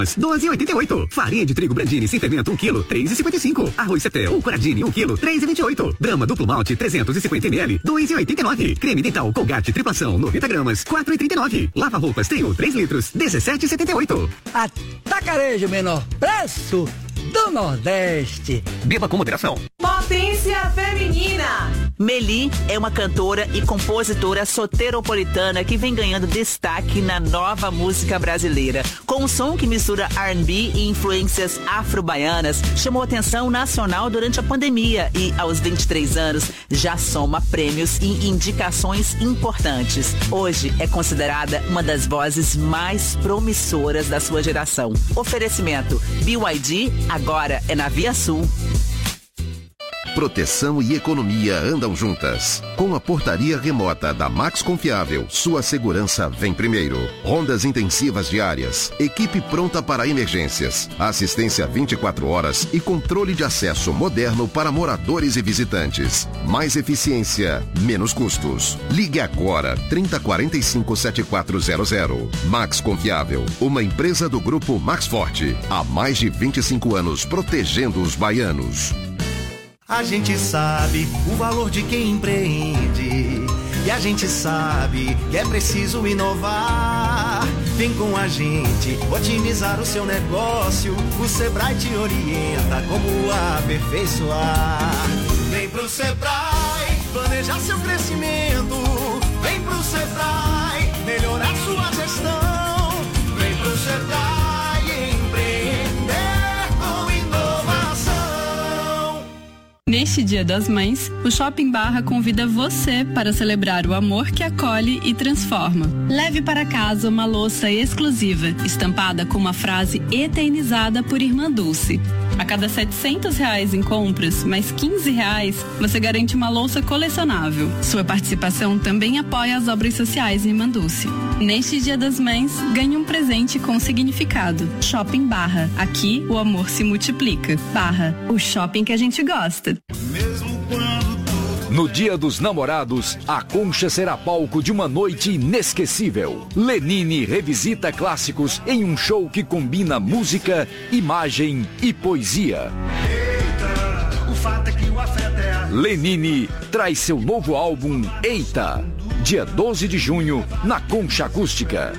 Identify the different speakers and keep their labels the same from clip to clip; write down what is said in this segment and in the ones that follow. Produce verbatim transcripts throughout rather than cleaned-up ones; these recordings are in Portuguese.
Speaker 1: doze e oitenta e oito. Farinha de trigo Brandini sem fermento um quilo, três e cinquenta e cinco. Arroz Seté ou Coradini um quilo, três e vinte e oito. Brahma duplo malte trezentos e cinquenta mililitros, dois e oitenta e nove. Creme dental Colgate triplação noventa gramas, quatro e trinta e nove. Lava roupas Trio três litros, dezessete e setenta e oito.
Speaker 2: Atacarejo menor preço do Nordeste.
Speaker 1: Beba com moderação.
Speaker 3: Potência Feminina.
Speaker 4: Meli é uma cantora e compositora soteropolitana que vem ganhando destaque na nova música brasileira. Com um som que mistura R and B e influências afro-baianas, chamou atenção nacional durante a pandemia e, aos vinte e três anos, já soma prêmios e indicações importantes. Hoje é considerada uma das vozes mais promissoras da sua geração. Oferecimento B Y D, agora é na Via Sul.
Speaker 5: Proteção e economia andam juntas. Com a portaria remota da Max Confiável, sua segurança vem primeiro. Rondas intensivas diárias, equipe pronta para emergências, assistência vinte e quatro horas e controle de acesso moderno para moradores e visitantes. Mais eficiência, menos custos. Ligue agora, trinta quarenta e cinco, setenta e quatro zero zero. Max Confiável, uma empresa do grupo Max Forte. Há mais de vinte e cinco anos protegendo os baianos.
Speaker 6: A gente sabe o valor de quem empreende e a gente sabe que é preciso inovar. Vem com a gente otimizar o seu negócio, o Sebrae te orienta como aperfeiçoar. Vem pro Sebrae planejar seu crescimento, vem pro Sebrae melhorar sua gestão, vem pro Sebrae.
Speaker 7: Neste Dia das Mães, o Shopping Barra convida você para celebrar o amor que acolhe e transforma. Leve para casa uma louça exclusiva, estampada com uma frase eternizada por Irmã Dulce. A cada setecentos reais em compras, mais quinze reais, você garante uma louça colecionável. Sua participação também apoia as obras sociais Irmã Dulce. Neste Dia das Mães, ganhe um presente com significado. Shopping Barra. Aqui, o amor se multiplica. Barra. O shopping que a gente gosta.
Speaker 8: No Dia dos Namorados, a Concha será palco de uma noite inesquecível. Lenine revisita clássicos em um show que combina música, imagem e poesia. Eita, o fato é que o afeto é a... Lenine traz seu novo álbum Eita, dia doze de junho, na Concha Acústica.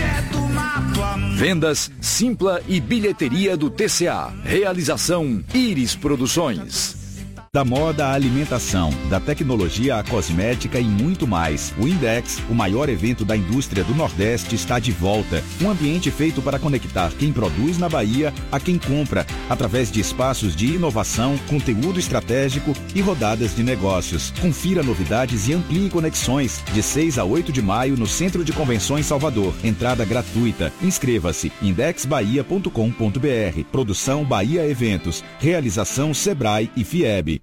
Speaker 8: Vendas Simpla e bilheteria do T C A. Realização Iris Produções.
Speaker 9: Da moda à alimentação, da tecnologia à cosmética e muito mais. O Index, o maior evento da indústria do Nordeste, está de volta. Um ambiente feito para conectar quem produz na Bahia a quem compra, através de espaços de inovação, conteúdo estratégico e rodadas de negócios. Confira novidades e amplie conexões. De seis a oito de maio no Centro de Convenções Salvador. Entrada gratuita. Inscreva-se. index bahia ponto com ponto br. Produção Bahia Eventos. Realização Sebrae e Fieb.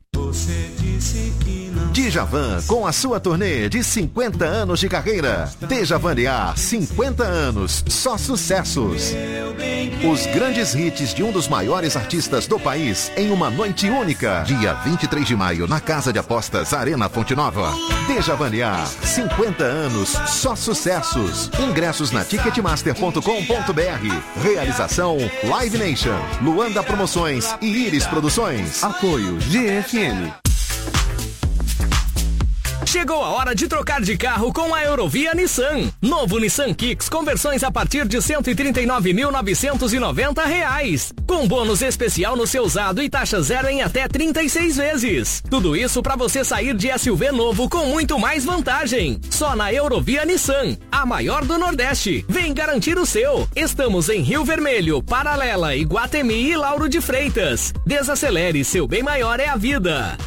Speaker 5: Djavan com a sua turnê de cinquenta anos de carreira. Djavaniar, cinquenta anos, só sucessos. Os grandes hits de um dos maiores artistas do país em uma noite única. Dia vinte e três de maio na Casa de Apostas Arena Fonte Nova. Djavaniar, cinquenta anos, só sucessos. Ingressos na ticketmaster ponto com ponto br. Realização Live Nation, Luanda Promoções e Iris Produções. Apoio G F M.
Speaker 10: Chegou a hora de trocar de carro com a Eurovia Nissan. Novo Nissan Kicks com versões a partir de cento e trinta e nove mil novecentos e noventa reais. Com bônus especial no seu usado e taxa zero em até trinta e seis vezes. Tudo isso para você sair de S U V novo com muito mais vantagem. Só na Eurovia Nissan, a maior do Nordeste. Vem garantir o seu. Estamos em Rio Vermelho, Paralela, Iguatemi e Lauro de Freitas. Desacelere, seu bem maior é a vida.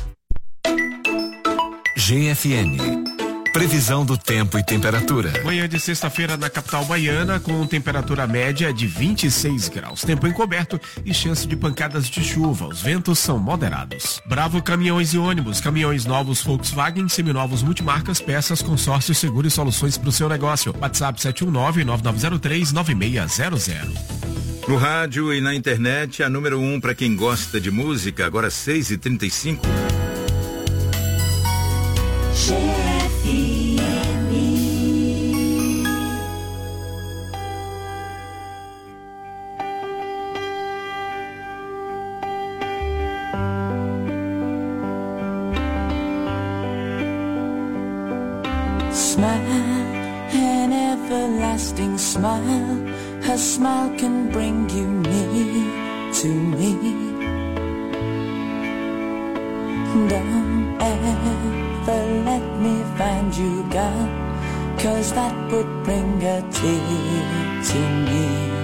Speaker 11: G F N. Previsão do tempo e temperatura.
Speaker 12: Manhã de sexta-feira na capital baiana, com temperatura média de vinte e seis graus. Tempo encoberto e chance de pancadas de chuva. Os ventos são moderados. Bravo Caminhões e Ônibus. Caminhões novos Volkswagen, seminovos multimarcas, peças, consórcio, seguro e soluções para o seu negócio. WhatsApp sete um nove, nove nove zero três, nove seis zero zero.
Speaker 13: No rádio e na internet, a número um para quem gosta de música, agora seis e trinta e cinco.
Speaker 14: G F M.
Speaker 15: smile, an everlasting smile. Her smile can bring you near to me. Don't ever let me find you gone, 'cause that would bring a tear to me.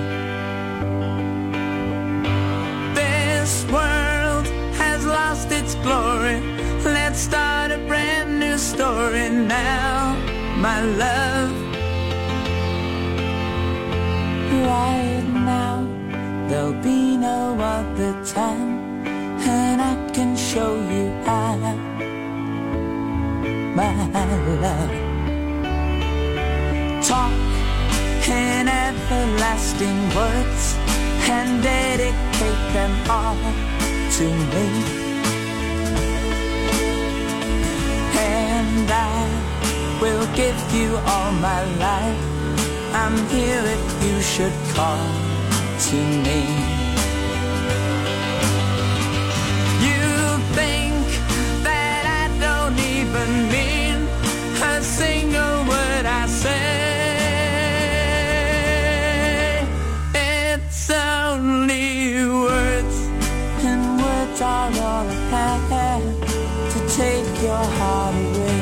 Speaker 15: This world has lost its glory. Let's start a brand new story now, my love. Right now, there'll be no other time, and I can show you how, my love. Talk in everlasting words and dedicate them all to me. And I will give you all my life. I'm here if you should call to me. You think that I don't even mean a single word I say. It's only words, and words are all I have to take your heart away.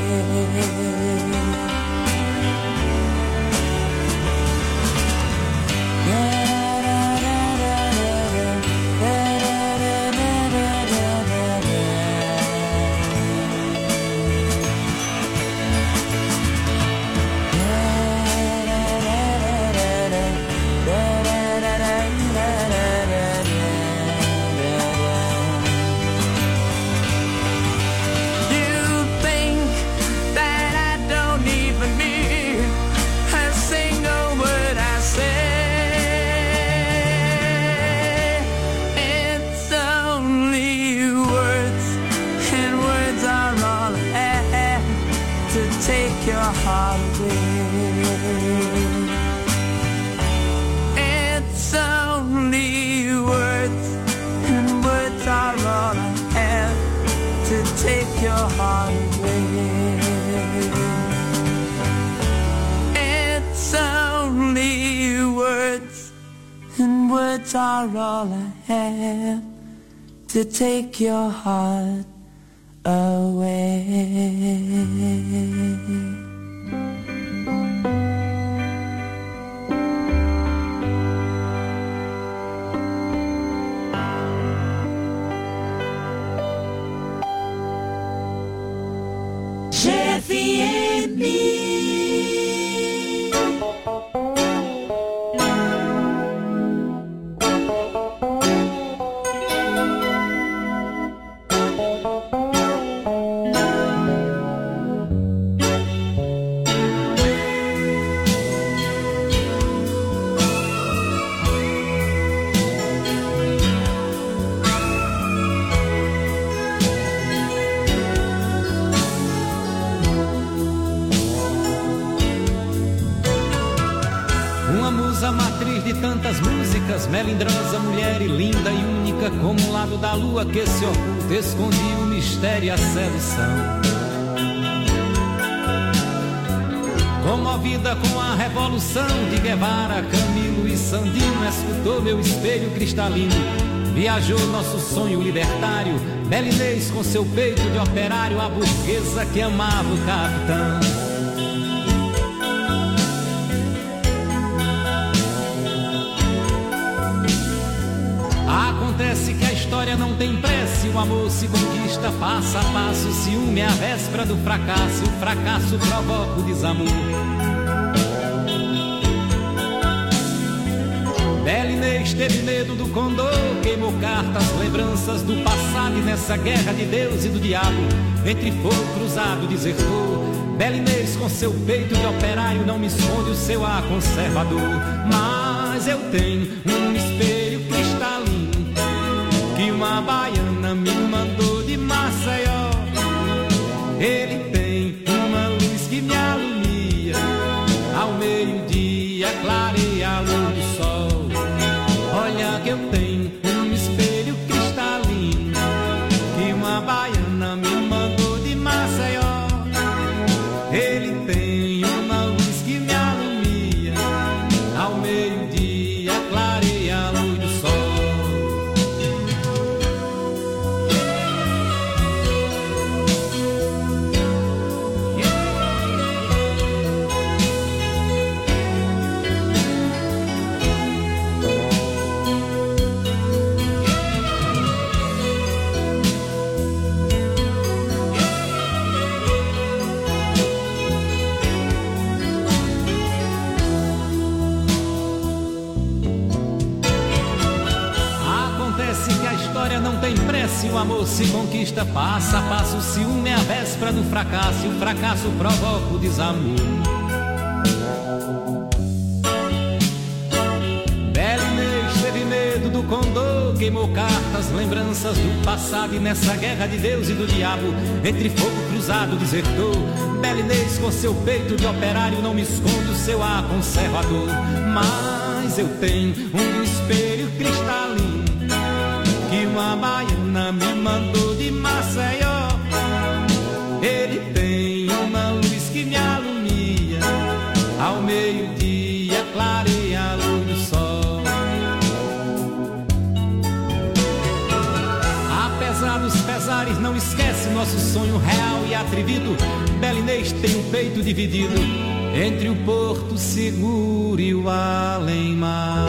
Speaker 15: It's only words, and words are all I have to take your heart away. It's only words, and words are all I have to take your heart away.
Speaker 14: F M.
Speaker 16: Tantas músicas, melindrosa, mulher e linda e única, como um lado da lua que se oculta, escondia o mistério e a sedução. Comovida com a revolução de Guevara, Camilo e Sandino, escutou meu espelho cristalino. Viajou nosso sonho libertário, Bela Inês com seu peito de operário, a burguesa que amava o capitão. Acontece que a história não tem pressa, o amor se conquista passo a passo. O ciúme é a véspera do fracasso, o fracasso provoca o desamor. Bela Inês teve medo do condor, queimou cartas, lembranças do passado. E nessa guerra de Deus e do diabo, entre fogo cruzado desertou. Bela Inês com seu peito de operário não me esconde o seu ar conservador. Mas eu tenho um espelho cristalino que uma baiana me mandou de Maceió. Ele tem uma luz que me alumia, ao meio-dia clareia a luz do sol. Olha que eu tenho um espelho cristalino que uma baiana me mandou de Maceió. Ele tem vitória não tem pressa e o amor se conquista passo a passo. O ciúme é a véspera do fracasso e o fracasso provoca o desamor. Bela Inês teve medo do condor, queimou cartas, lembranças do passado, e nessa guerra de Deus e do diabo, entre fogo cruzado desertou. Bela Inês com seu peito de operário não me esconde o seu ar conservador. Mas eu tenho um espelho cristalino que uma baiana me mandou de Maceió. Ele tem uma luz que me alumia, ao meio-dia clareia a luz do sol. Apesar dos pesares, não esquece nosso sonho real e atrevido. Bela Inês tem um peito dividido entre o Porto Seguro e o além-mar.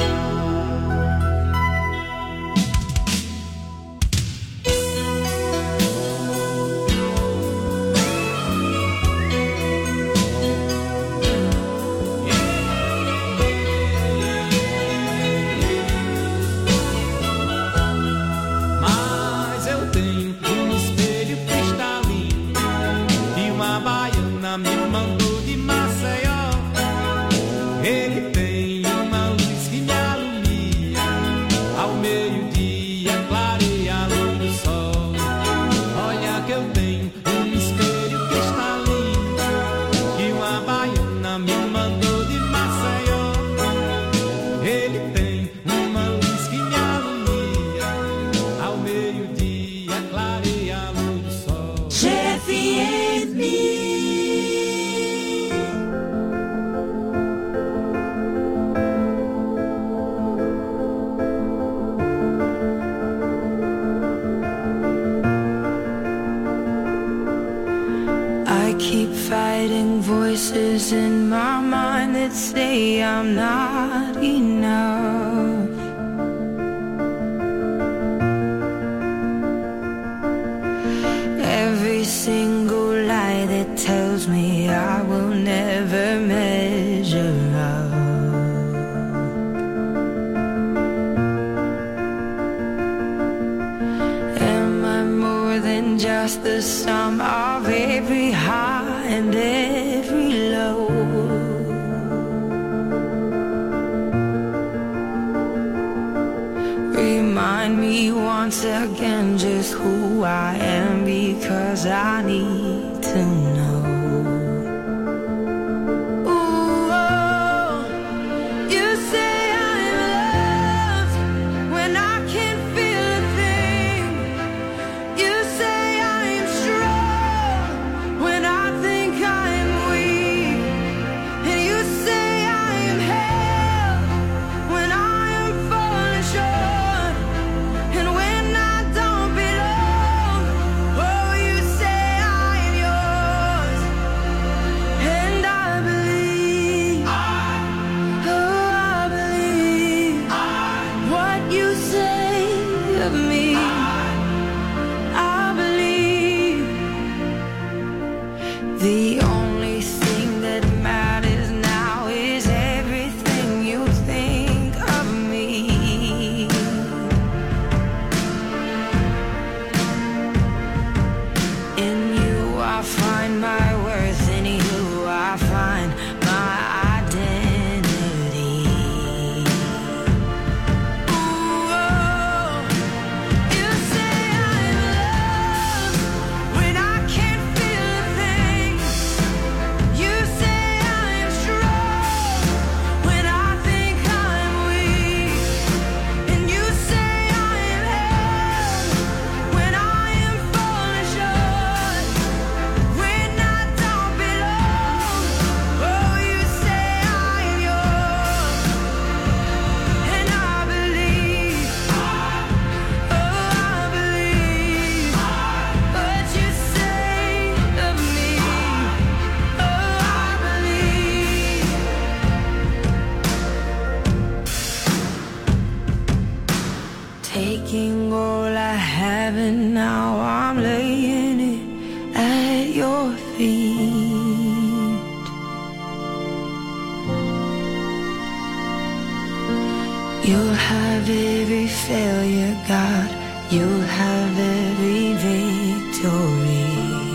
Speaker 17: In my mind that say I'm not enough. Every single lie that tells me I will never measure up. Am I more than just the sum of every high and every low? Remind me once again just who I am, because I need to know. Ooh, oh, you say I'm loved when I can't feel a thing. You say I'm strong when I think I'm weak. And you say I'm held when I am falling short. And when I don't belong, oh, you say I'm yours. And I believe, oh, I believe what you say of me. I believe the only thing that matters now is everything you think of me. In you I find my worth, in you I find my identity. Ooh, oh, you say I'm loved when I can't feel a thing. You say I'm strong when I think I'm weak. And you say I'm held when I am falling short. When I don't belong, oh, you say I'm yours. And I believe, oh, I believe what you say of me. Oh, I believe. Taking all I have and now I'm laying it at your feet. You'll have every failure, God. you'll have every victory.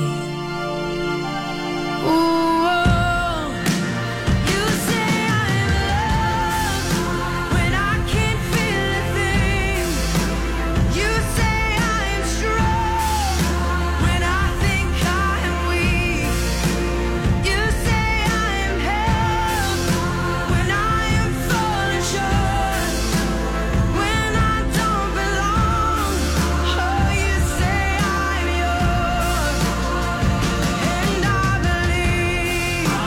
Speaker 17: Ooh, oh, you say I'm loved when I can't feel a thing. You say I'm strong when I think I am weak. You say I am held when I am falling short, when I don't belong. Oh, you say I'm yours, and I believe, oh,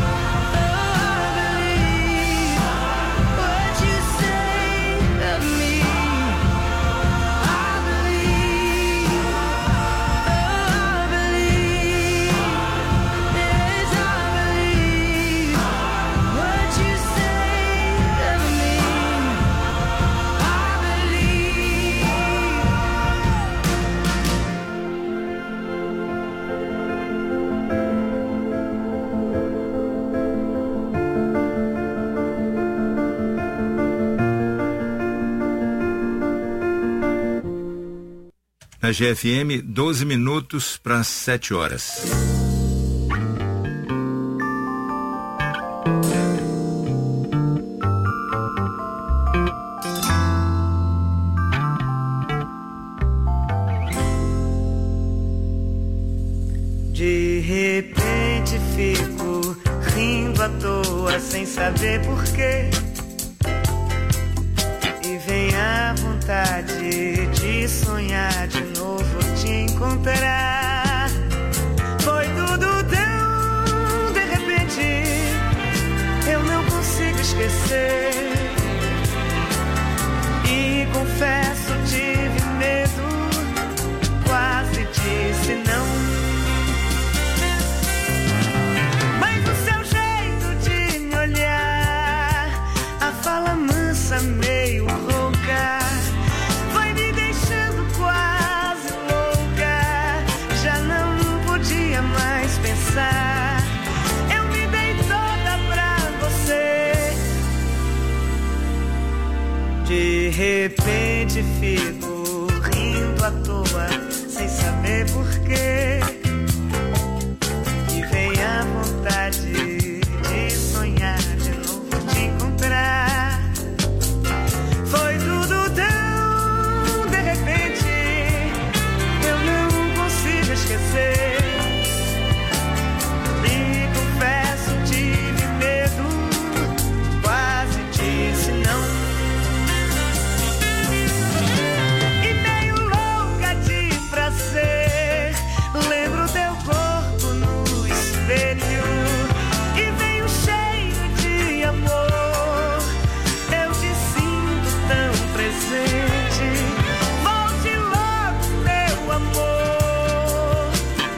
Speaker 17: I believe what you say of me. I believe, oh, I believe, yes, I believe what you say of me. I believe.
Speaker 13: Na G F M, doze minutos para sete horas.
Speaker 6: De repente fico rindo à toa sem saber porquê. E vem a vontade de sonhar de novo te encontrar. Foi tudo tão de repente, eu não consigo esquecer. E confesso, tive medo, quase disse não. Mas o seu jeito de me olhar, a fala mansa meio rouca, foi me deixando quase louca. Já não podia mais pensar, eu me dei toda pra você. De repente fico rindo à toa sem saber porquê. E vem a vontade de sonhar de novo te encontrar. Foi tudo tão de repente, eu não consigo esquecer. E confesso, tive medo, quase disse não. E meio louca de prazer, lembro teu corpo no espelho. E veio cheio de amor, eu te sinto tão presente. Volte logo, meu amor.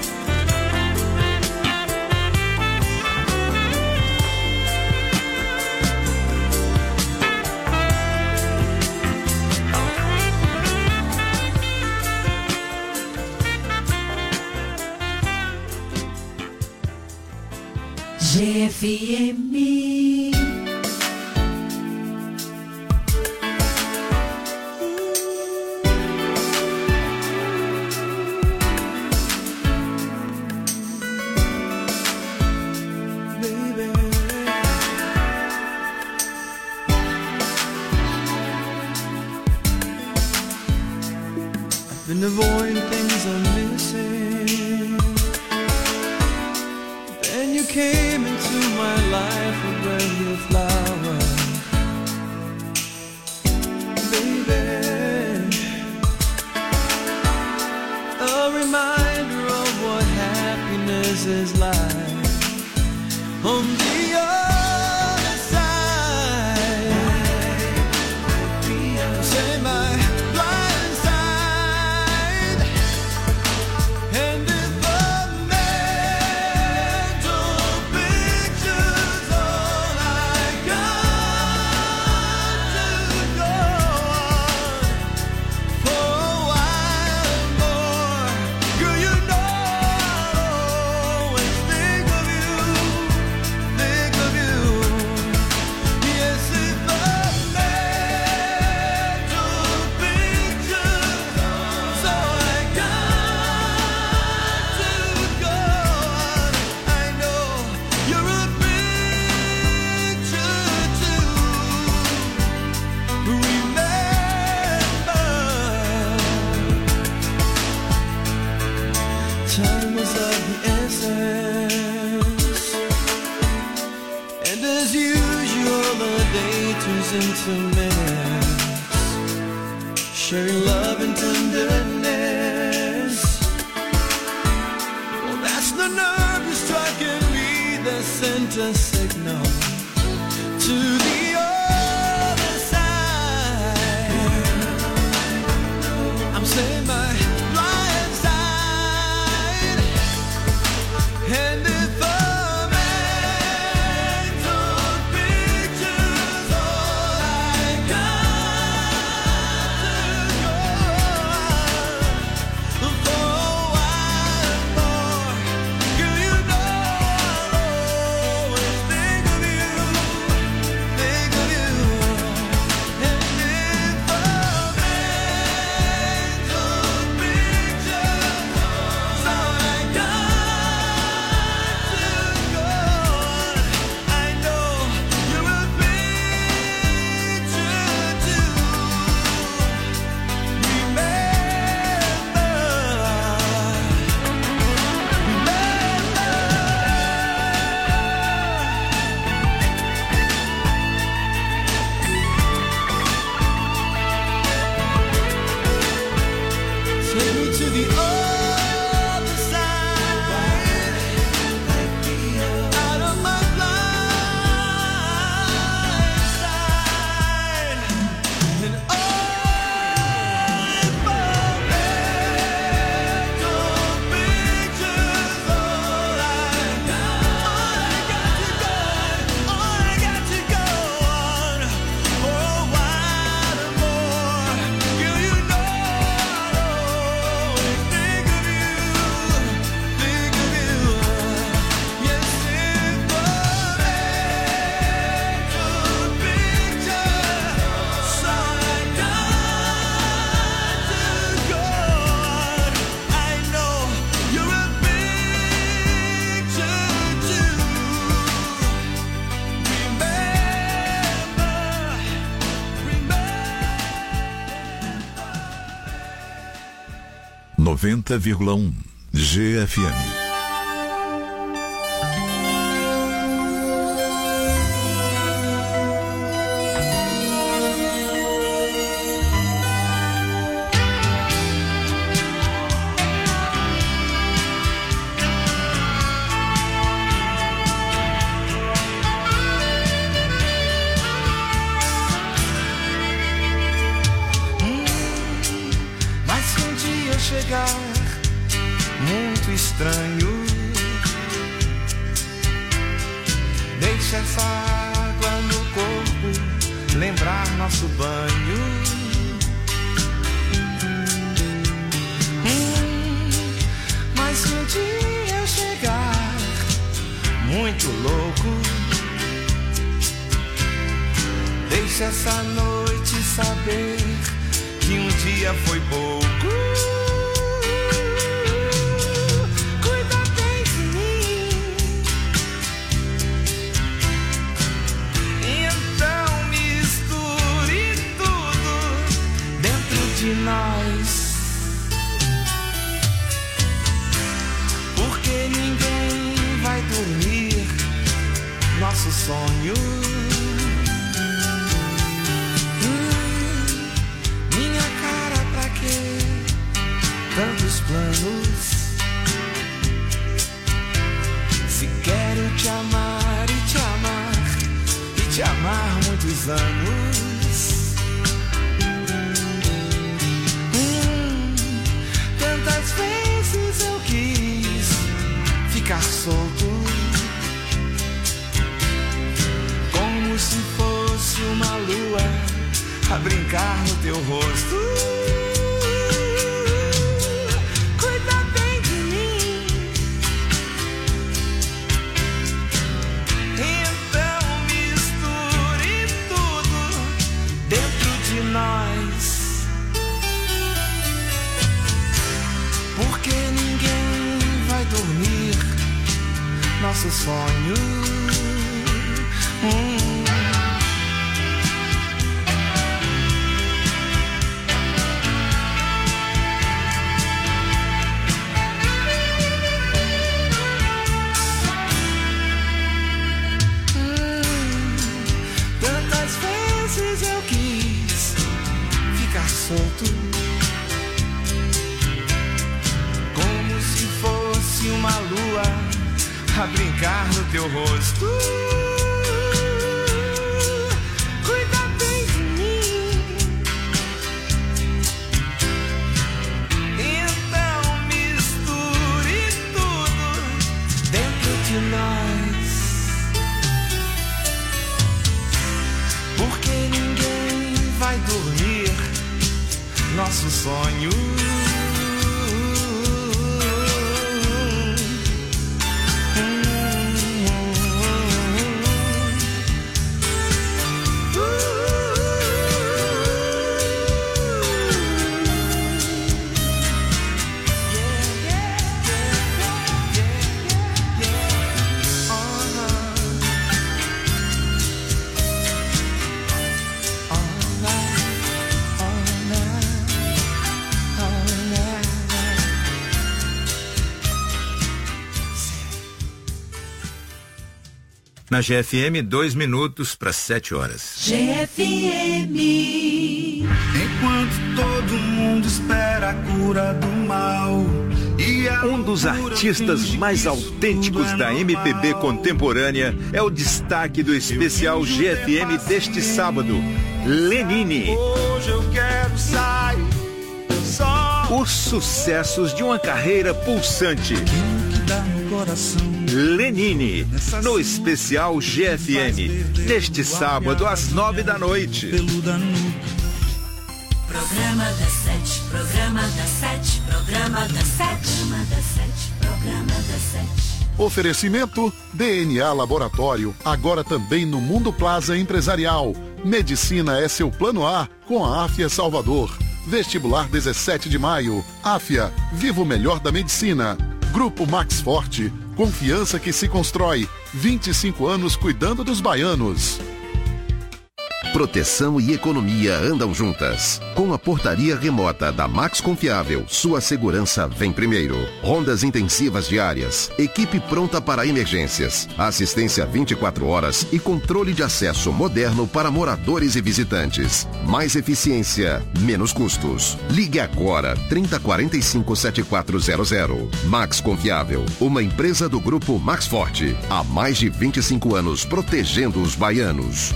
Speaker 14: G F M.
Speaker 6: Been avoiding things I'm missing. Then you came into my life, a brand new flower. Baby, a reminder of what happiness is like on the other side. Say my blind side, and if the mental picture's all I got. seconds into minutes, sharing love and tenderness. Well, that's the nerve you're striking me, that sent a signal to the other side. I'm saying my blind side, and if
Speaker 11: noventa vírgula um G F M.
Speaker 6: Muito estranho, deixa essa água no corpo lembrar nosso banho. Hum, mas se um dia eu chegar muito louco, deixa essa noite saber que um dia foi pouco. De nós, porque ninguém vai dormir nosso sonho. Hum, minha cara, pra quê tantos planos? Se quero te amar e te amar e te amar muitos anos. Tantas vezes eu quis ficar solto, como se fosse uma lua a brincar no teu rosto. Cuida bem de mim, então misture tudo dentro de nós. Porque ninguém vai dormir nosso sonho. Hum. Hum. Tantas vezes solto, como se fosse uma lua a brincar no teu rosto. Cuida bem de mim, então misture tudo dentro de nós, porque ninguém vai dormir nosso sonho.
Speaker 13: Na G F M, dois minutos para sete horas.
Speaker 14: G F M.
Speaker 6: Enquanto todo mundo espera a cura do mal.
Speaker 13: Um dos artistas mais autênticos da M P B contemporânea é o destaque do especial G F M deste sábado, Lenine.
Speaker 6: Hoje eu quero sair só.
Speaker 13: Os sucessos de uma carreira pulsante. Lenine, no especial G F M, neste sábado às nove da noite.
Speaker 14: Programa das sete, programa das sete, programa das sete, programa das sete, programa das sete.
Speaker 18: Oferecimento D N A Laboratório, agora também no Mundo Plaza Empresarial. Medicina é seu plano A com a Áfia Salvador. Vestibular dezessete de maio. Áfia, viva o melhor da medicina. Grupo Max Forte, confiança que se constrói. vinte e cinco anos cuidando dos baianos.
Speaker 5: Proteção e economia andam juntas. Com a portaria remota da Max Confiável, sua segurança vem primeiro. Rondas intensivas diárias, equipe pronta para emergências, assistência vinte e quatro horas e controle de acesso moderno para moradores e visitantes. Mais eficiência, menos custos. Ligue agora, trinta quarenta e cinco, setenta e quatro zero zero. Max Confiável, uma empresa do Grupo Max Forte. Há mais de vinte e cinco anos protegendo os baianos.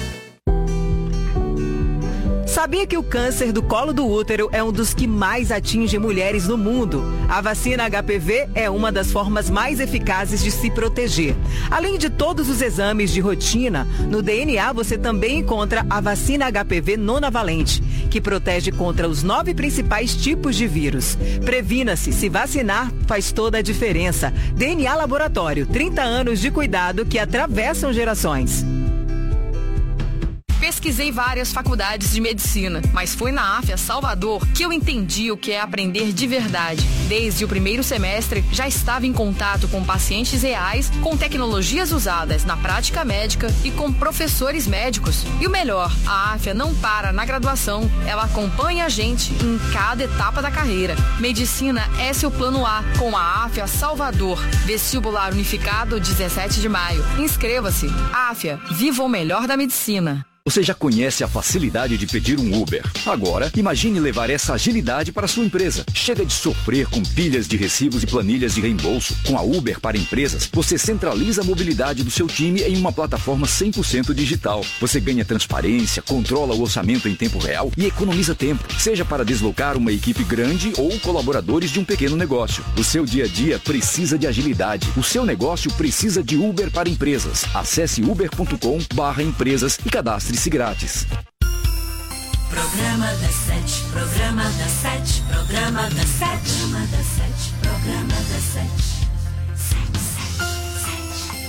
Speaker 19: Sabia que o câncer do colo do útero é um dos que mais atinge mulheres no mundo? A vacina H P V é uma das formas mais eficazes de se proteger. Além de todos os exames de rotina, no D N A você também encontra a vacina H P V nonavalente, que protege contra os nove principais tipos de vírus. Previna-se, se vacinar faz toda a diferença. D N A Laboratório, trinta anos de cuidado que atravessam gerações.
Speaker 20: Pesquisei várias faculdades de medicina, mas foi na Áfia Salvador que eu entendi o que é aprender de verdade. Desde o primeiro semestre, já estava em contato com pacientes reais, com tecnologias usadas na prática médica e com professores médicos. E o melhor, a Áfia não para na graduação, ela acompanha a gente em cada etapa da carreira. Medicina é seu plano A, com a Áfia Salvador. Vestibular unificado, dezessete de maio. Inscreva-se. Áfia, viva o melhor da medicina.
Speaker 8: Você já conhece a facilidade de pedir um Uber. Agora, imagine levar essa agilidade para a sua empresa. Chega de sofrer com pilhas de recibos e planilhas de reembolso. Com a Uber para empresas, você centraliza a mobilidade do seu time em uma plataforma cem por cento digital. Você ganha transparência, controla o orçamento em tempo real e economiza tempo, seja para deslocar uma equipe grande ou colaboradores de um pequeno negócio. O seu dia a dia precisa de agilidade. O seu negócio precisa de Uber para empresas. Acesse uber ponto com barra empresas e cadastre se grátis.
Speaker 14: Programa das sete, programa das sete, programa das sete, programa das sete, programa das sete. Sete, sete,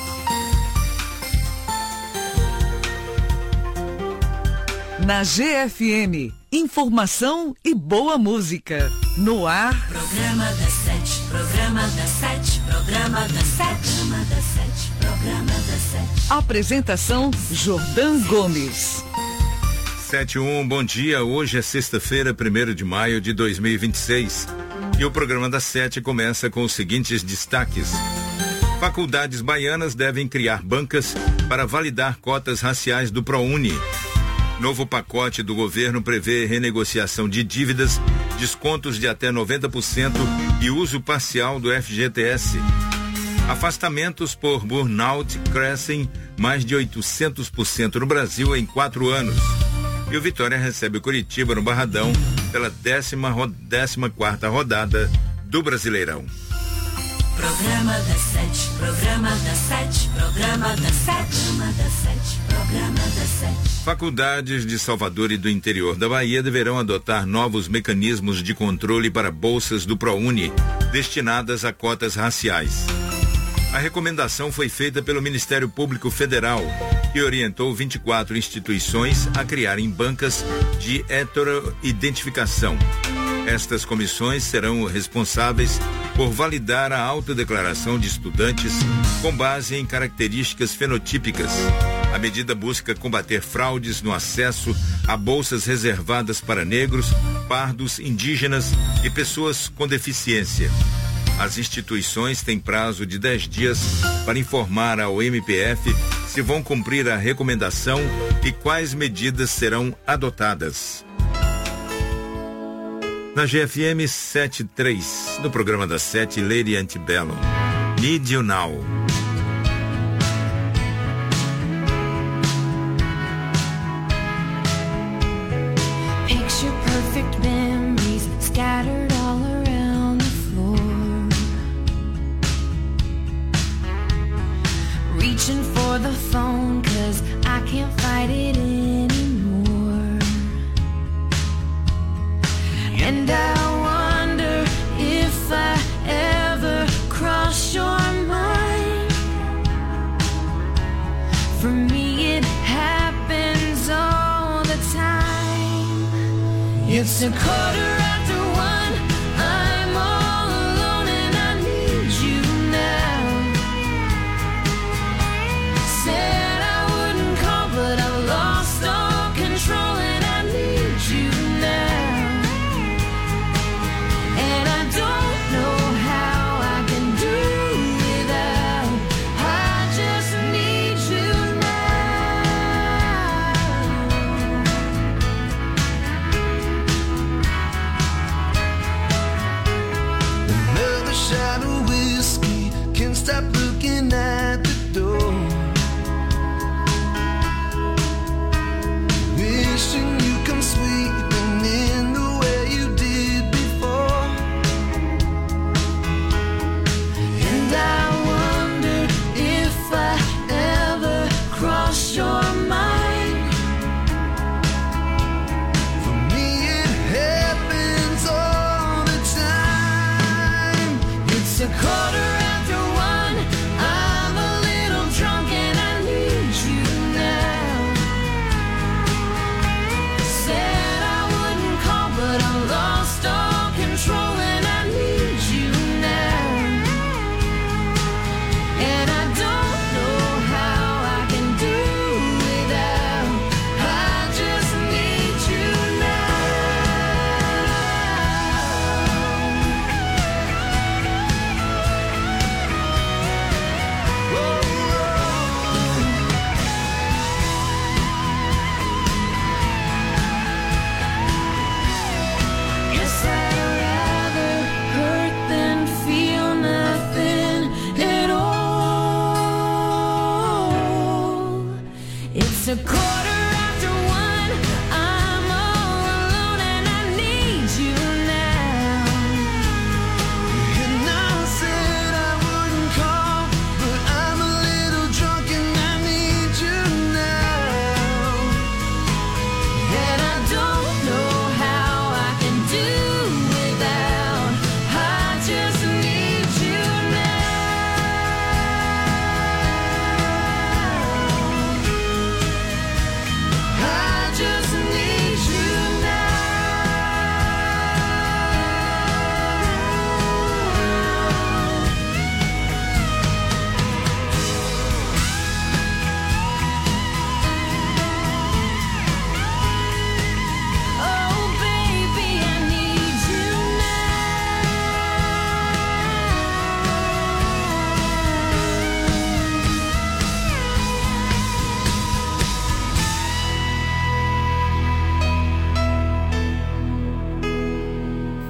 Speaker 21: sete. Na G F M, informação e boa música. No ar.
Speaker 14: Programa das sete, programa das sete, programa das sete, programa das sete, programa das sete.
Speaker 21: Apresentação Jordão Gomes.
Speaker 13: sete um, bom dia. Hoje é sexta-feira, primeiro de maio de dois mil e vinte e seis. E o programa das sete começa com os seguintes destaques. Faculdades baianas devem criar bancas para validar cotas raciais do ProUni. Novo pacote do governo prevê renegociação de dívidas, descontos de até noventa por cento e uso parcial do F G T S. Afastamentos por burnout crescem mais de oitocentos por cento no Brasil em quatro anos. E o Vitória recebe o Curitiba no Barradão pela décima, décima quarta rodada do Brasileirão.
Speaker 14: Programa das sete, programa das sete, programa das sete, programa das sete, programa das sete.
Speaker 13: Faculdades de Salvador e do interior da Bahia deverão adotar novos mecanismos de controle para bolsas do ProUni, destinadas a cotas raciais. A recomendação foi feita pelo Ministério Público Federal, que orientou vinte e quatro instituições a criarem bancas de heteroidentificação. Estas comissões serão responsáveis por validar a autodeclaração de estudantes com base em características fenotípicas. A medida busca combater fraudes no acesso a bolsas reservadas para negros, pardos, indígenas e pessoas com deficiência. As instituições têm prazo de dez dias para informar ao M P F se vão cumprir a recomendação e quais medidas serão adotadas. Na G F M setenta e três, no programa das sete, Lady Antebellum, Need You Now.
Speaker 17: Picture perfect memories scattered all around the floor. Reaching for the phone 'cause I can't fight it anymore. And I wonder if I ever cross your mind. For me it happens all the time. It's a quarter after one, I'm all alone and I need you now. Said I wouldn't call but I've lost all control and I need you now.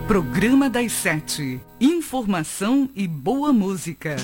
Speaker 21: Programa das Sete. Informação e boa música.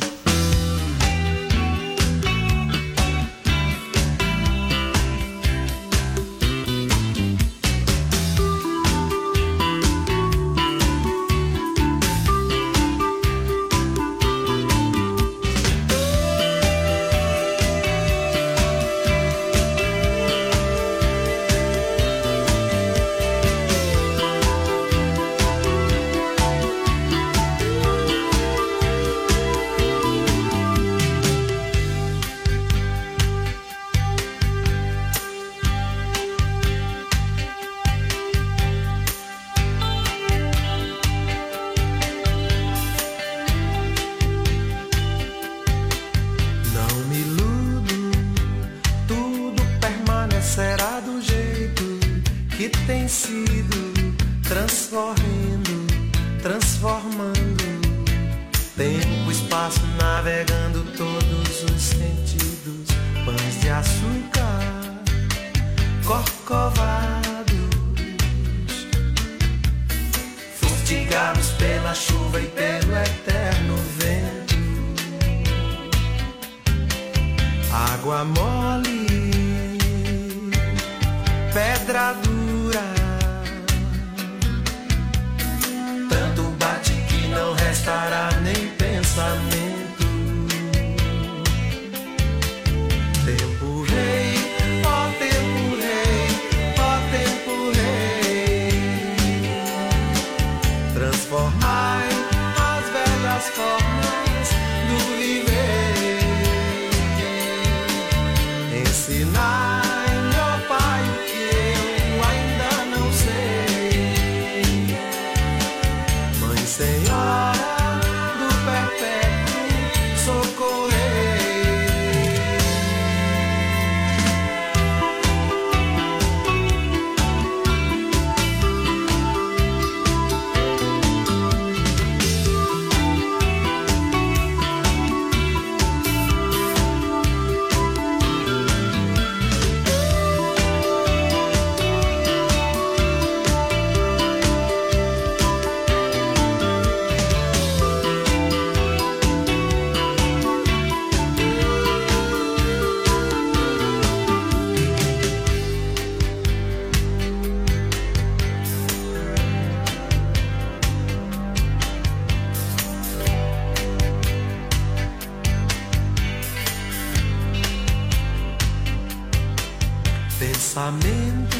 Speaker 2: Pensamento,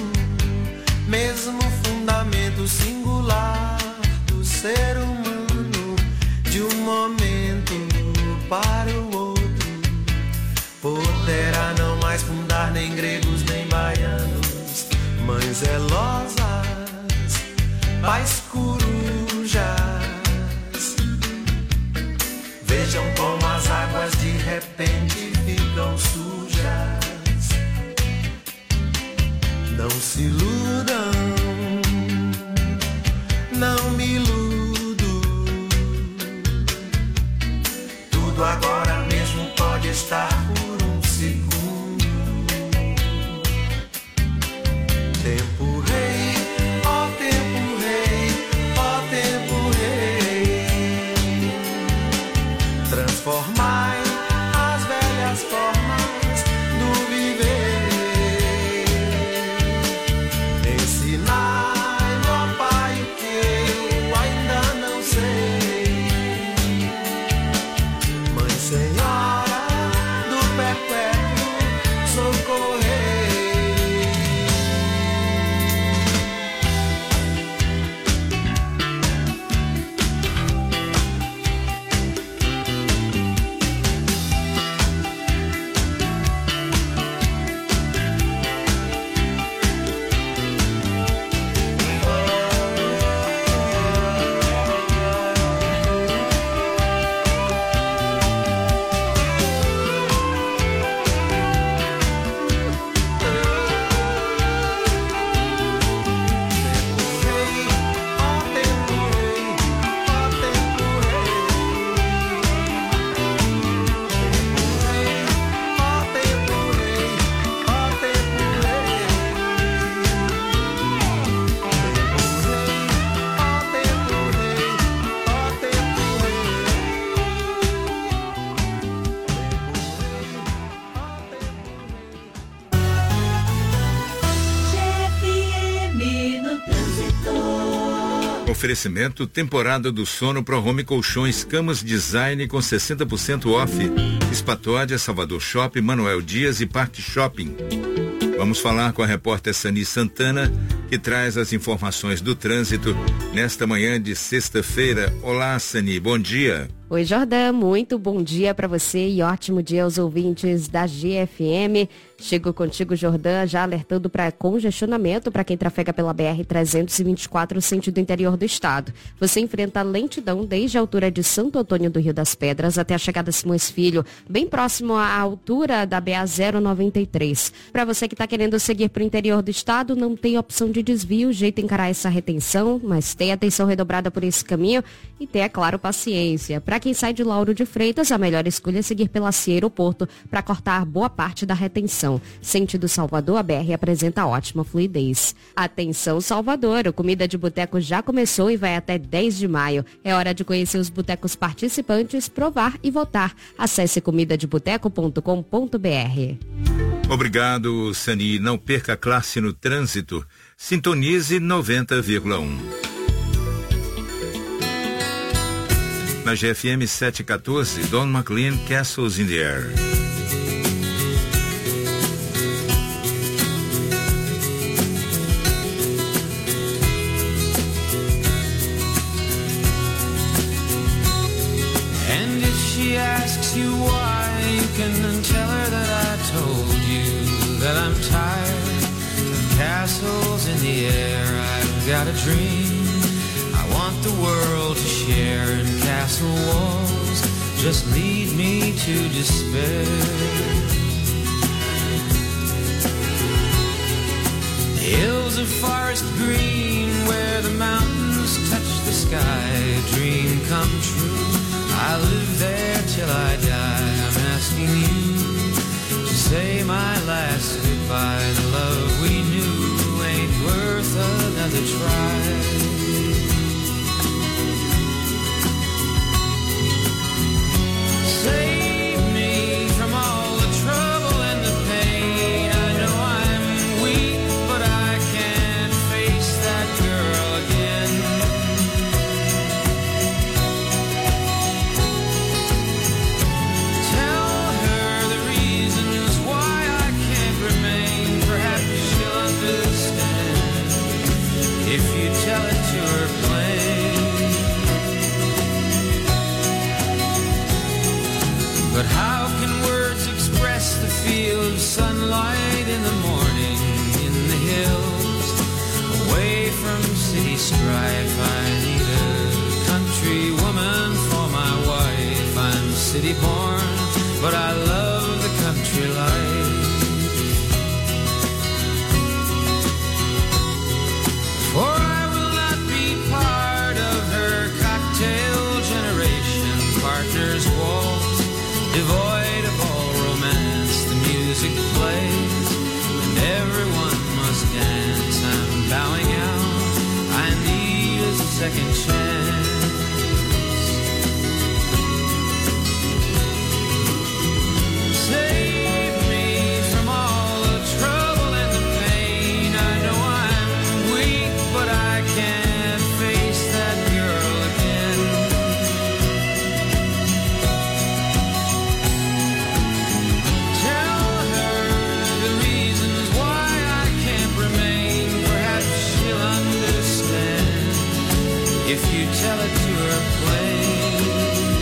Speaker 2: mesmo fundamento singular do ser humano, de um momento para o outro, poderá não mais fundar nem gregos nem baianos, mães zelosas, pais corujas. Vejam como as águas de repente ficam sujas. Não se iludam, não me iludo. Tudo agora mesmo pode estar por um segundo. Tempo rei, ó tempo rei, ó tempo rei. Transformai as velhas formas do viver.
Speaker 13: Oferecimento temporada do sono Pro Home Colchões, camas design com sessenta por cento off. Espatódia, Salvador Shopping, Manuel Dias e Parque Shopping. Vamos falar com a repórter Sani Santana, que traz as informações do trânsito nesta manhã de sexta-feira. Olá, Sani, bom dia.
Speaker 1: Oi, Jordão, muito bom dia para você e ótimo dia aos ouvintes da G F M. Chego contigo, Jordão, já alertando para congestionamento para quem trafega pela B R trezentos e vinte e quatro, sentido interior do estado. Você enfrenta lentidão desde a altura de Santo Antônio do Rio das Pedras até a chegada a Simões Filho, bem próximo à altura da B A zero noventa e três. Para você que está querendo seguir para o interior do estado, não tem opção de desvio, jeito encarar essa retenção, mas tem atenção redobrada por esse caminho e tenha, claro, paciência. Para quem sai de Lauro de Freitas, a melhor escolha é seguir pela Cia Aeroporto para cortar boa parte da retenção. Sentido Salvador, a B R apresenta ótima fluidez. Atenção, Salvador, a comida de boteco já começou e vai até dez de maio. É hora de conhecer os botecos participantes, provar e votar. Acesse comida de boteco ponto com ponto b r.
Speaker 13: Obrigado, Sani. Não perca a classe no trânsito. Sintonize noventa vírgula um. Na G F M sete quatorze, Don McLean, Castles in the Air.
Speaker 15: And if she asks you why, you can tell her that I told you that I'm tired of castles in the air. I've got a dream I want the world to share, and castle walls just lead me to despair. The hills of forest green where the mountains touch the sky, a dream come true. I live there till I die. I'm asking you to say my last goodbye. The love we knew ain't worth another try. Save me from all the trouble and the pain. I know I'm weak, but I can't face that girl again. Tell her the reasons why I can't remain. Perhaps she'll understand if you tell it to her plain. But how can words express the feel of sunlight in the morning in the hills, away from city strife? I need a country woman for my wife. I'm city born, but I love the country life. For I will not be part of her cocktail generation, partners waltz, devoid of all romance. The music plays and everyone must dance. I'm bowing out, I need a second chance. Save me from all the trouble and the pain. I know I'm weak, but I can't face that girl again. Tell her the reasons why I can't remain. Perhaps she'll understand if you tell it to her plain.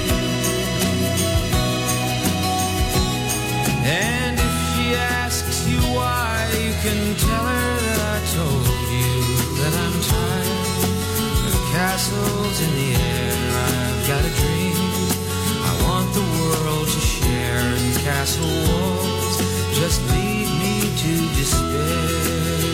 Speaker 15: And if she asks you why, you can tell her that I told you that I'm tired of castles in the air. I've got a dream I want the world to share, and castle walls just lead me to despair.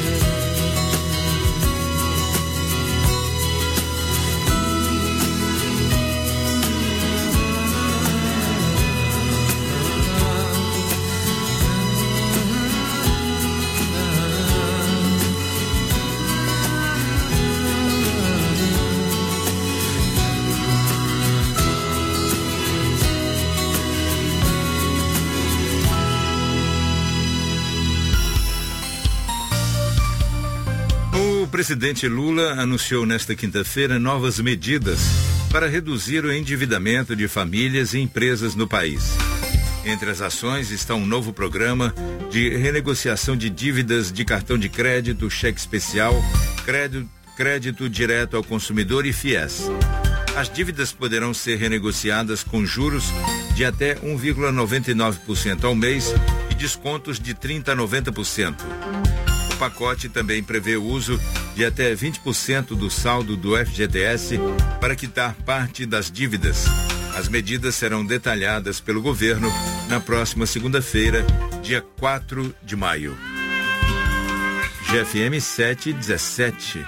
Speaker 13: presidente Lula anunciou nesta quinta-feira novas medidas para reduzir o endividamento de famílias e empresas no país. Entre as ações está um novo programa de renegociação de dívidas de cartão de crédito, cheque especial, crédito, crédito direto ao consumidor e fiéis. As dívidas poderão ser renegociadas com juros de até um vírgula noventa e nove por cento ao mês e descontos de trinta a noventa por cento. O pacote também prevê o uso de até vinte por cento do saldo do F G T S para quitar parte das dívidas. As medidas serão detalhadas pelo governo na próxima segunda-feira, dia quatro de maio. G F M sete e dezessete.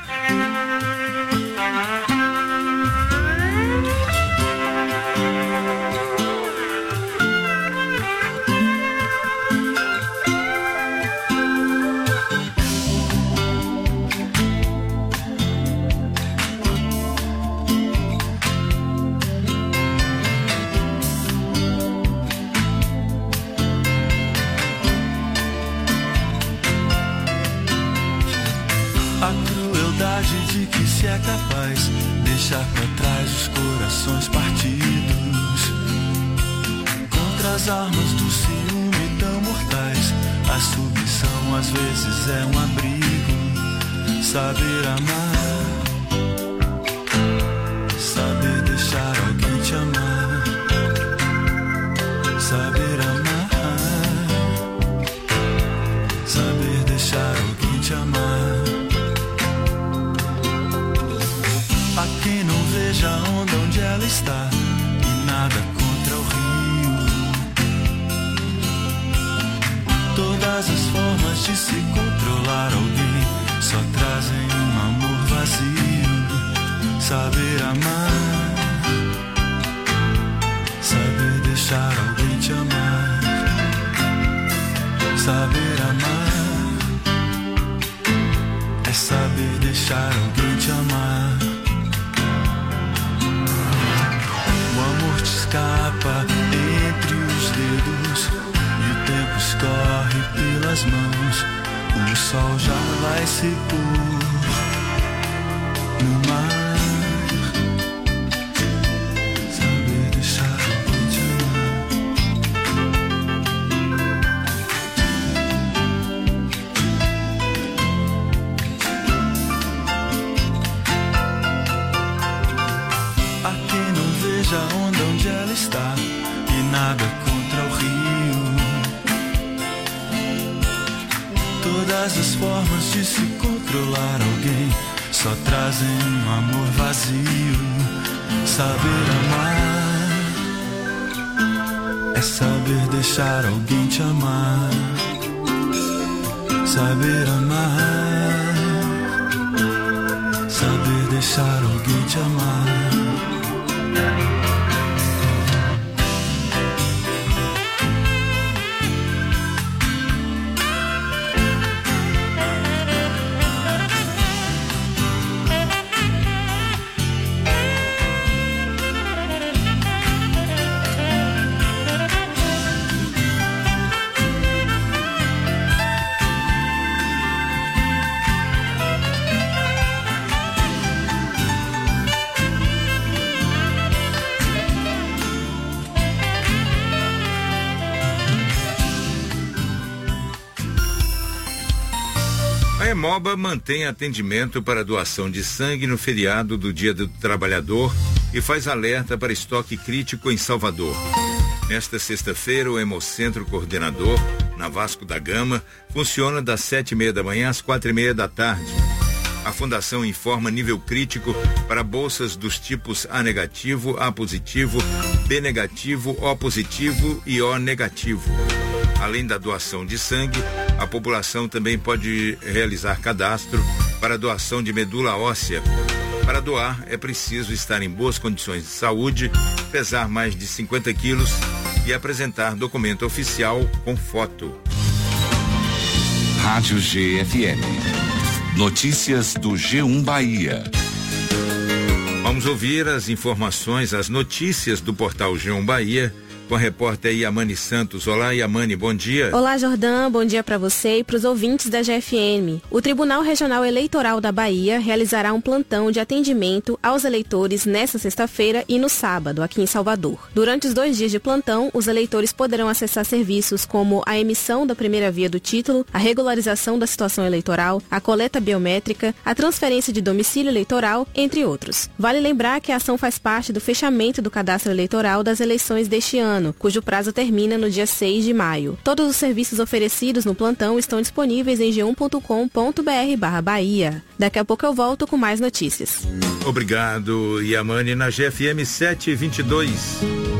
Speaker 2: É capaz deixar pra trás os corações partidos contra as armas do ciúme tão mortais. A submissão às vezes é um abrigo. Saber amar, saber deixar alguém te amar, saber amar, saber deixar alguém te amar. Há quem não veja a onda onde ela está e nada contra o rio. Todas as formas de se controlar alguém só trazem um amor vazio. Saber amar, saber deixar alguém te amar, saber amar é saber deixar alguém te amar. Escapa entre os dedos e o tempo escorre pelas mãos. O sol já vai se pôr no mar. Saber deixar alguém te amar. Há quem não veja a onda onde ela está e nada contra o rio. Todas as formas de se controlar alguém só trazem um amor vazio. Saber amar é saber deixar alguém te amar. Saber amar, saber deixar alguém te amar.
Speaker 13: A Hemoba mantém atendimento para doação de sangue no feriado do Dia do Trabalhador e faz alerta para estoque crítico em Salvador. Nesta sexta-feira, o Hemocentro Coordenador, na Vasco da Gama, funciona das sete e meia da manhã às quatro e meia da tarde. A Fundação informa nível crítico para bolsas dos tipos A negativo, A positivo, B negativo, O positivo e O negativo. Além da doação de sangue, a população também pode realizar cadastro para doação de medula óssea. Para doar, é preciso estar em boas condições de saúde, pesar mais de cinquenta quilos e apresentar documento oficial com foto.
Speaker 3: Rádio G F M. Notícias do G um Bahia.
Speaker 13: Vamos ouvir as informações, as notícias do portal G um Bahia com a repórter Yamani Santos. Olá, Yamani, bom dia.
Speaker 4: Olá, Jordão, bom dia para você e para os ouvintes da G F M. O Tribunal Regional Eleitoral da Bahia realizará um plantão de atendimento aos eleitores nesta sexta-feira e no sábado, aqui em Salvador. Durante os dois dias de plantão, os eleitores poderão acessar serviços como a emissão da primeira via do título, a regularização da situação eleitoral, a coleta biométrica, a transferência de domicílio eleitoral, entre outros. Vale lembrar que a ação faz parte do fechamento do cadastro eleitoral das eleições deste ano, cujo prazo termina no dia seis de maio. Todos os serviços oferecidos no plantão estão disponíveis em g um ponto com ponto b r barra Bahia. Daqui a pouco eu volto com mais notícias.
Speaker 13: Obrigado, Yamani, na G F M sete e vinte e dois.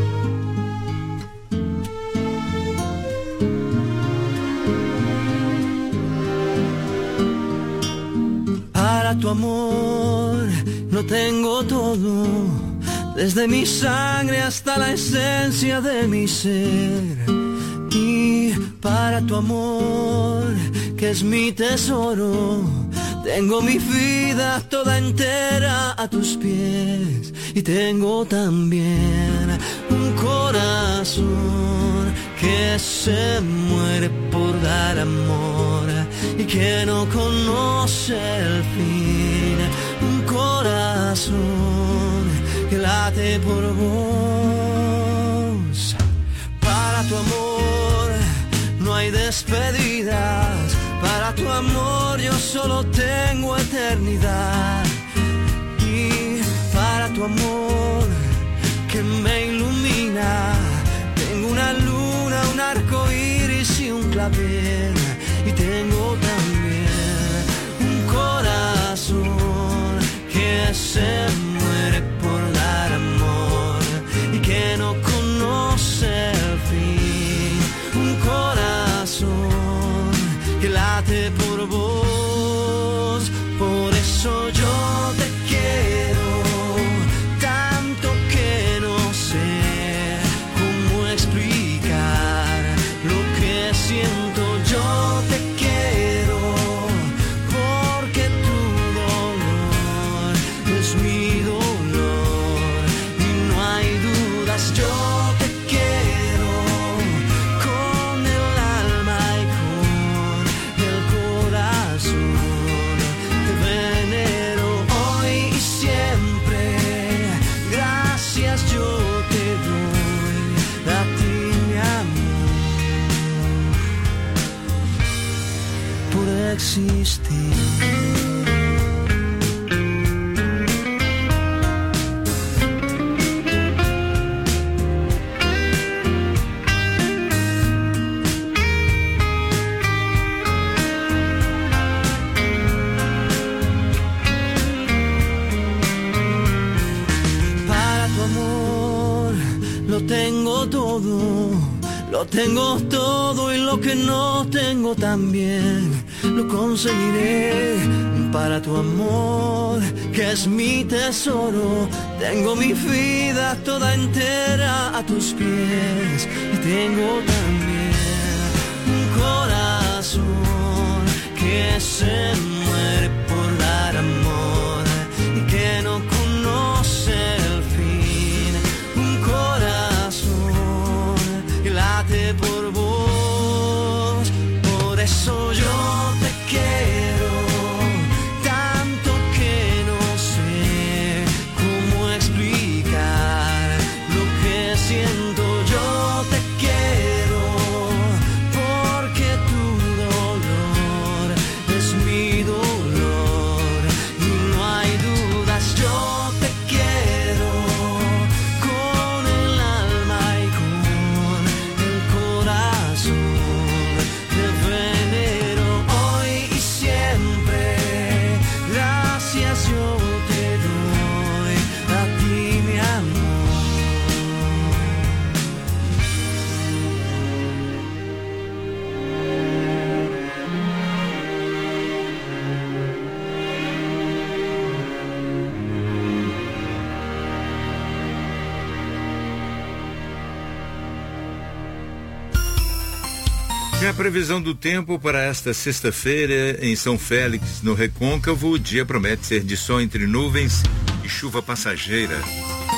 Speaker 15: Para tu amor no tengo todo, desde mi sangre hasta la esencia de mi ser. Y para tu amor, que es mi tesoro, tengo mi vida toda entera a tus pies. Y tengo también un corazón que se muere por dar amor y que no conoce el fin. Un corazón que late por vos. Para tu amor no hay despedidas. Para tu amor yo solo tengo eternidad. Y para tu amor que me ilumina, tengo una luna, un arco iris y un clavel. Y tengo también un corazón que se muere por dar amor y que no conoce el fin. Un corazón que late por vos. Por eso yo te quiero tanto que no sé cómo explicar lo que siento. Yo te quiero porque tu dolor es mi dolor y no hay dudas. Yo te quiero con el alma y con el corazón. Te venero hoy y siempre. Gracias yo te doy a ti, mi amor, por existir. Lo tengo todo, lo tengo todo y lo que no tengo también lo conseguiré. Para tu amor, que es mi tesoro, tengo mi vida toda entera a tus pies. Y tengo también un corazón que se muere por dar amor y que no conoce el fin. Un corazón que late por vos. Por eso yo te quiero tanto que no sé cómo explicar lo que siento. Yo te quiero porque tu dolor es mi dolor y no hay dudas. Yo te quiero con el alma y con el corazón. Te venero hoy y siempre. Gracias yo te doy a ti, mi amor.
Speaker 13: E a previsão do tempo para esta sexta-feira em São Félix, no Recôncavo, o dia promete ser de sol entre nuvens e chuva passageira.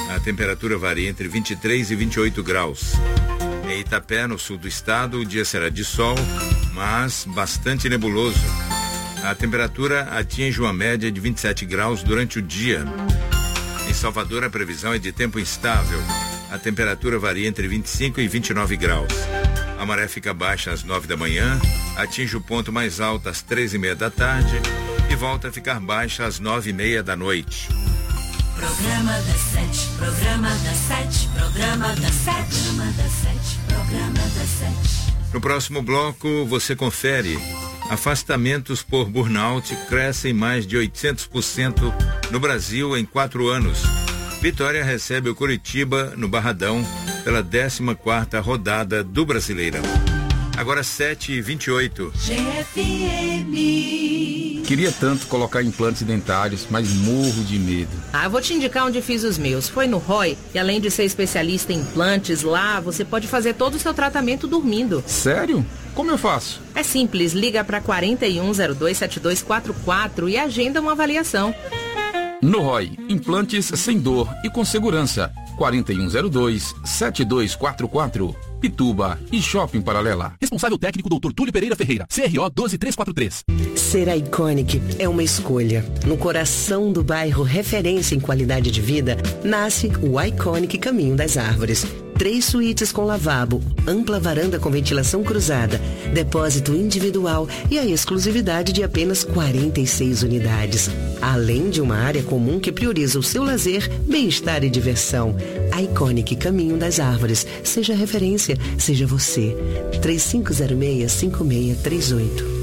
Speaker 13: A temperatura varia entre vinte e três e vinte e oito graus. Em Itapé, no sul do estado, o dia será de sol, mas bastante nebuloso. A temperatura atinge uma média de vinte e sete graus durante o dia. Em Salvador, a previsão é de tempo instável. A temperatura varia entre vinte e cinco e vinte e nove graus. A maré fica baixa às nove da manhã, atinge o ponto mais alto às três e meia da tarde e volta a ficar baixa às nove e meia da noite.
Speaker 14: Programa das sete, programa das sete, programa das sete, programa das sete, programa das sete.
Speaker 13: No próximo bloco, você confere. Afastamentos por burnout crescem mais de oitocentos por cento no Brasil em quatro anos. Vitória recebe o Curitiba no Barradão pela décima quarta rodada do Brasileirão. Agora sete e vinte e oito.
Speaker 14: G F M.
Speaker 7: Queria tanto colocar implantes dentários, mas morro de medo.
Speaker 22: Ah, vou te indicar onde fiz os meus. Foi no Roy, e além de ser especialista em implantes, lá você pode fazer todo o seu tratamento dormindo.
Speaker 7: Sério? Como eu faço?
Speaker 22: É simples, liga para quarenta e um zero dois sete dois quatro quatro e agenda uma avaliação.
Speaker 7: No Roy, implantes sem dor e com segurança. quarenta e um zero dois sete dois quatro quatro. Pituba e Shopping Paralela.
Speaker 23: Responsável técnico doutor Túlio Pereira Ferreira, C R O um dois três quatro três.
Speaker 24: Ser Iconic é uma escolha. No coração do bairro referência em qualidade de vida, nasce o Iconic Caminho das Árvores. Três suítes com lavabo, ampla varanda com ventilação cruzada, depósito individual e a exclusividade de apenas quarenta e seis unidades. Além de uma área comum que prioriza o seu lazer, bem-estar e diversão. Iconic Caminho das Árvores. Seja referência, seja você. três cinco zero seis, cinco seis três oito.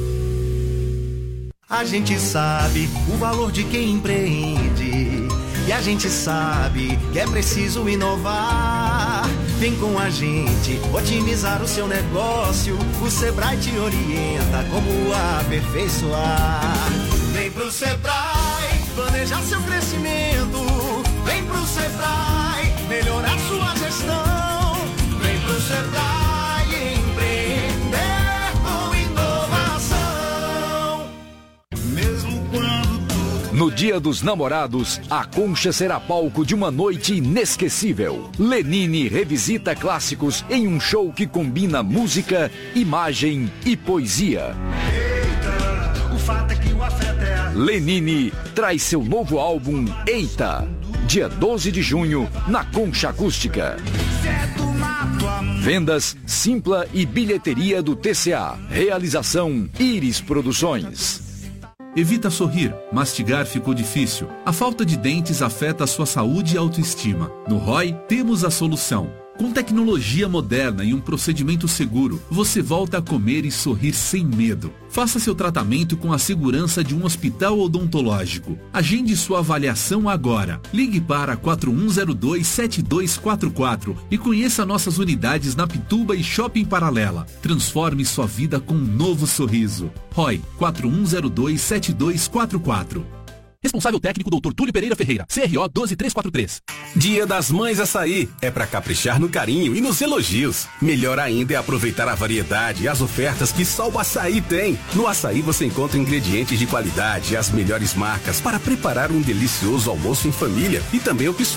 Speaker 6: A gente sabe o valor de quem empreende. E a gente sabe que é preciso inovar. Vem com a gente otimizar o seu negócio. O Sebrae te orienta como aperfeiçoar. Vem pro Sebrae planejar seu crescimento. Vem pro Sebrae melhorar sua gestão. Vem pro Sebrae empreender com inovação. Mesmo quando
Speaker 8: No Dia dos Namorados, a Concha será palco de uma noite inesquecível. Lenine revisita clássicos em um show que combina música, imagem e poesia.
Speaker 6: Eita, o fato é que o afeto é a...
Speaker 8: Lenine traz seu novo álbum Eita, dia doze de junho, na Concha Acústica. Vendas Simpla e bilheteria do T C A. Realização Iris Produções.
Speaker 25: Evita sorrir, mastigar ficou difícil. A falta de dentes afeta a sua saúde e autoestima. No Roy, temos a solução. Com tecnologia moderna e um procedimento seguro, você volta a comer e sorrir sem medo. Faça seu tratamento com a segurança de um hospital odontológico. Agende sua avaliação agora. Ligue para quatro um zero dois sete dois quatro quatro e conheça nossas unidades na Pituba e Shopping Paralela. Transforme sua vida com um novo sorriso. Roy, quatro um zero dois sete dois quatro quatro.
Speaker 23: Responsável técnico doutor Túlio Pereira Ferreira, C R O um dois três quatro três.
Speaker 26: Dia das Mães Açaí é para caprichar no carinho e nos elogios. Melhor ainda é aproveitar a variedade e as ofertas que só o açaí tem. No açaí você encontra ingredientes de qualidade e as melhores marcas para preparar um delicioso almoço em família e também opções